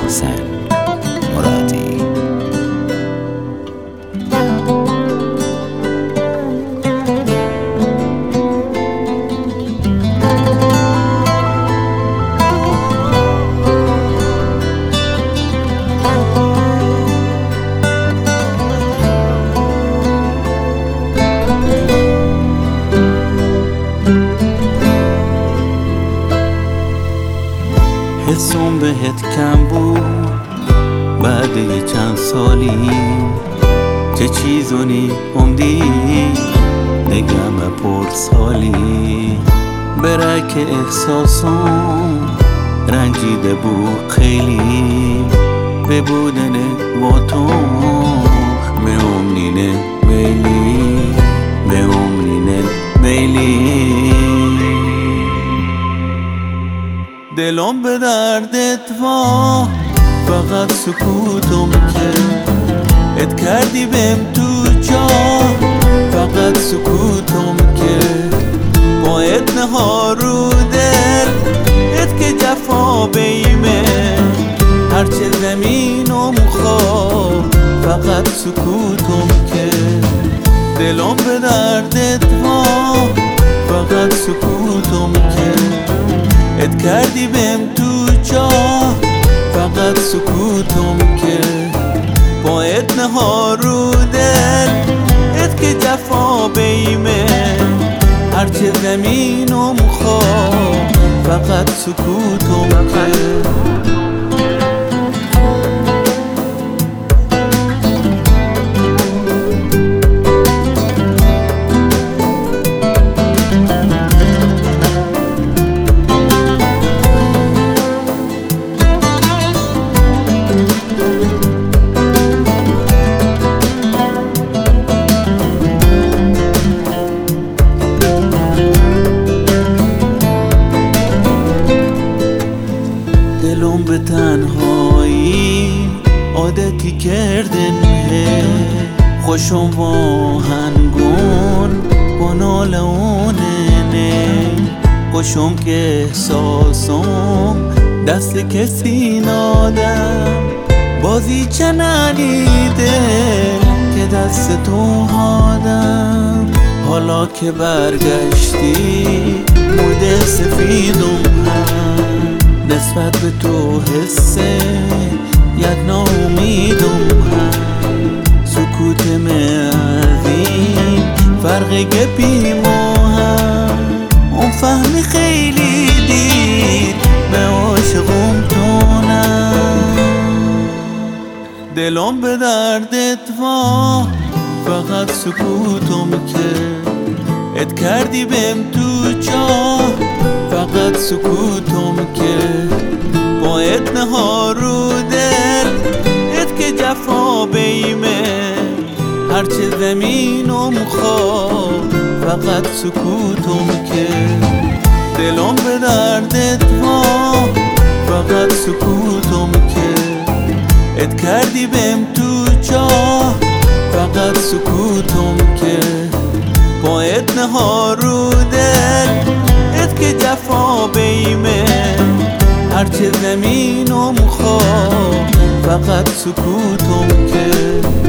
حسن مرادی. حسم بهت کم بود بعد یه چند سالی، چه چیزونی عمدی نگم پرسالی. برای که احساسم رنجیده بود خیلی، به بودن با تو میامنینه بیلی، میامنینه بیلی. دلم به دردت وا، فقط سکوتم که ات کردی بهم تو جا، فقط سکوتم که با ات نها رو دل، ات که جفا بیمه هرچه زمینم خواه، فقط سکوتم که دلم به دردت وا، فقط سکوتم که ات کردی بهم تو جا، فقط سکوتم که با ات نها رو دل، ات که جفا بیمه هرچه زمینم خواه، فقط سکوتم که دلم به تنهایی عادتی کردنه، خوشم با هنگون با نالونه، خوشم که احساسم دست کسی نادم، بازی چنانیده که دست تو هادم. حالا که برگشتی مود سفیدم هم، نسبت به تو حسه یک ناامیدم هم، سکوت این فرق گپی ما هم، اون فهمی خیلی دید به عاشقم تونم. دلم به دردت وا، فقط سکوتم که ات کردی بهم تو جا، فقط سکوتم که با ات نها رو دل، ات که جفا بیمه هرچه زمینم خواه، فقط سکوتم که دلم به دردت وا، فقط سکوتم که ات کردی بهم تو جا، فقط سکوتم که با ات نها رو دل، ات که جفا بیمه هرچه زمینم خواه، فقط سکوتم که